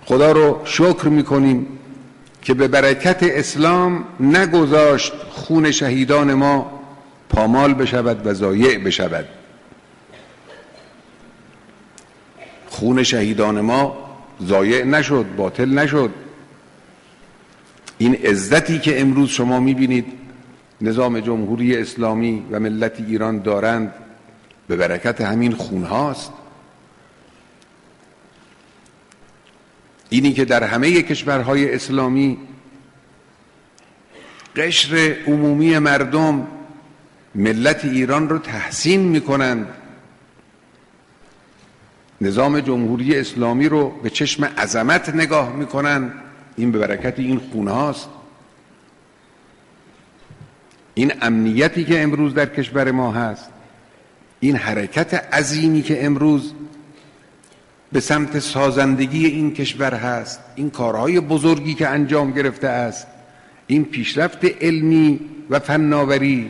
خدا رو شکر میکنیم که به برکت اسلام نگذاشت خون شهیدان ما پامال بشود و ضایع بشود. خون شهیدان ما ضایع نشد، باطل نشد. این عزتی که امروز شما میبینید نظام جمهوری اسلامی و ملت ایران دارند به برکت همین خون هاست. اینی که در همه کشورهای اسلامی قشر عمومی مردم ملت ایران رو تحسین میکنند، نظام جمهوری اسلامی رو به چشم عظمت نگاه میکنند، این به برکت این خون هاست. این امنیتی که امروز در کشور ما هست، این حرکت عظیمی که امروز به سمت سازندگی این کشور هست، این کارهای بزرگی که انجام گرفته است، این پیشرفت علمی و فناوری،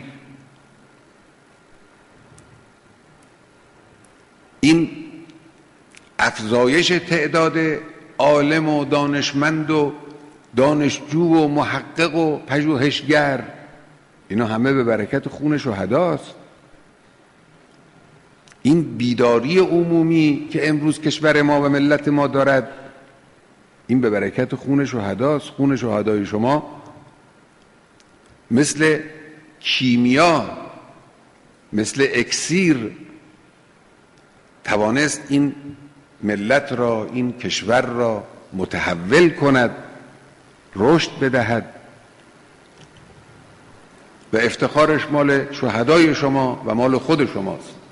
این افزایش تعداد عالم و دانشمند و دانشجو و محقق و پژوهشگر، اینا همه به برکت خون شهداست. این بیداری عمومی که امروز کشور ما و ملت ما دارد، این به برکت خون شهداست. خون شهدای شما مثل کیمیا، مثل اکسیر توانست این ملت را، این کشور را متحول کند، رشد بدهد و افتخارش مال شهدای شما و مال خود شماست.